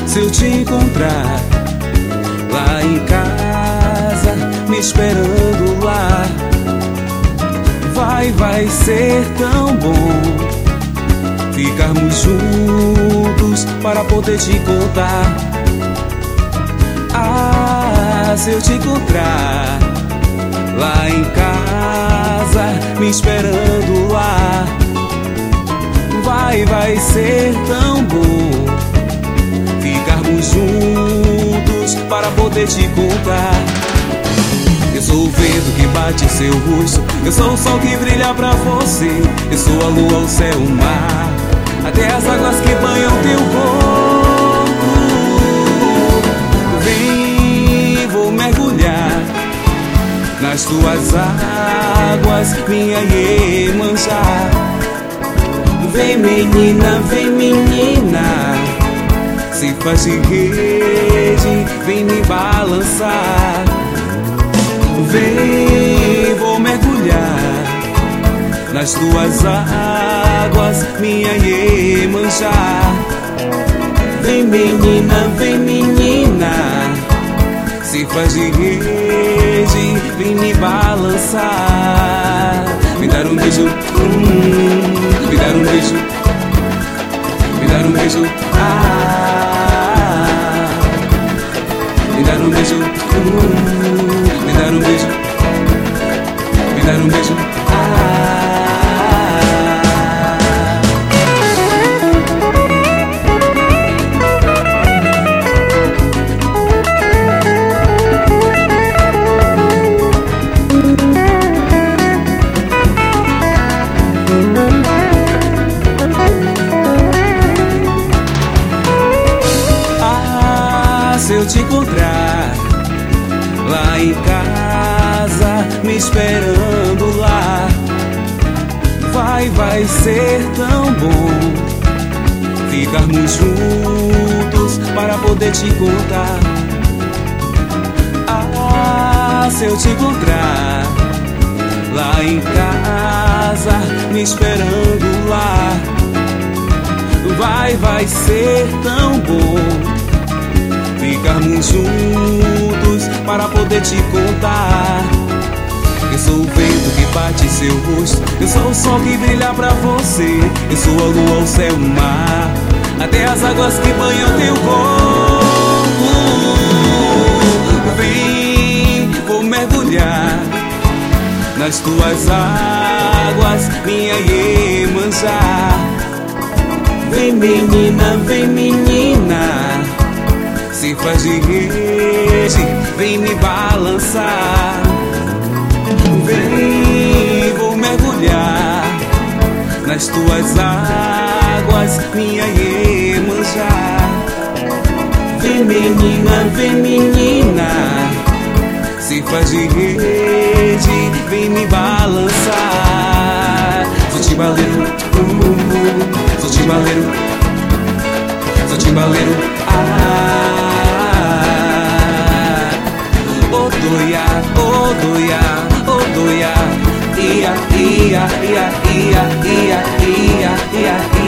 Se eu te encontrar lá em casa, me esperando lá, vai ser tão bom ficarmos juntos para poder te contar. Ah, se eu te encontrar lá em casa, me esperando lá, vai ser tão bom ficarmos juntos para poder te contar. Eu sou o vento que bate seu rosto, eu sou o sol que brilha pra você, eu sou a lua, o céu, o mar, até as águas que banham teu corpo. Vem, vou mergulhar nas tuas águas, minha Iemanjá. Vem menina, se faz de rede, vem me balançar. Vem, vou mergulhar nas tuas águas, minha Iemanjá. Vem menina, se faz de rede, vem me balançar. Me dar um beijo, me dar um beijo, me dar um beijo, me dar um beijo, me dar um beijo, me dar um beijo, Se eu te encontrar lá em casa, me esperando lá, vai ser tão bom ficarmos juntos para poder te contar. Ah, se eu te encontrar lá em casa, me esperando lá, vai ser tão bom ficarmos juntos para poder te contar. Eu sou o vento que bate seu rosto, eu sou o sol que brilha pra você, eu sou a lua, o céu, o mar, até as águas que banham teu corpo. Vem, vou mergulhar nas tuas águas, minha Iemanjá. Vem menina, se faz de rede, vem me balançar. Vem, vou mergulhar nas tuas águas, minha Iemanjá. Vem menina, se faz de rede, vem me balançar. Sou timbaleiro, sou timbaleiro, sou timbaleiro, Odoia, odoia, odoia, ia, ia, ia, ia, ia, ia, ia, ia.